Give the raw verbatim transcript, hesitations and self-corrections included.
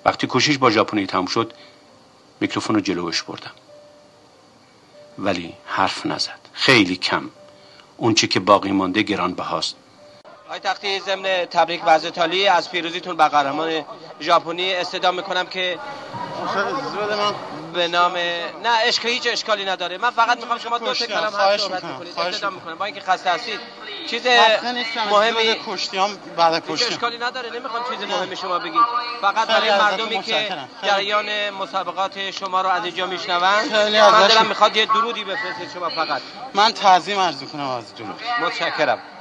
وقتی کشیش با ژاپنی تموم شد میکروفون رو جلوش بردم، ولی حرف نزد. خیلی کم. اون چی که باقی مانده گرانبهاست. آقای تختی، ضمن تبریک و عزتالی از پیروزیتون بر قهرمان ژاپنی استدعا میکنم که به نام نه اشک هیچ اشکالی نداره. من فقط میخوام شما دو تا کلمه حرف صحبت بکنید. استدعا میکنم با اینکه خسته هستید. چیز مهمی کشتیام بعد هیچ اشکالی نداره. نمیخوام چیز مهمی شما بگید. فقط برای مردمی که جریان مسابقات شما رو از اینجا میشنون من دلم میخواد یه درودی بفرستید شما فقط. من تعظیم عرض میکنم از درود. متشکرم.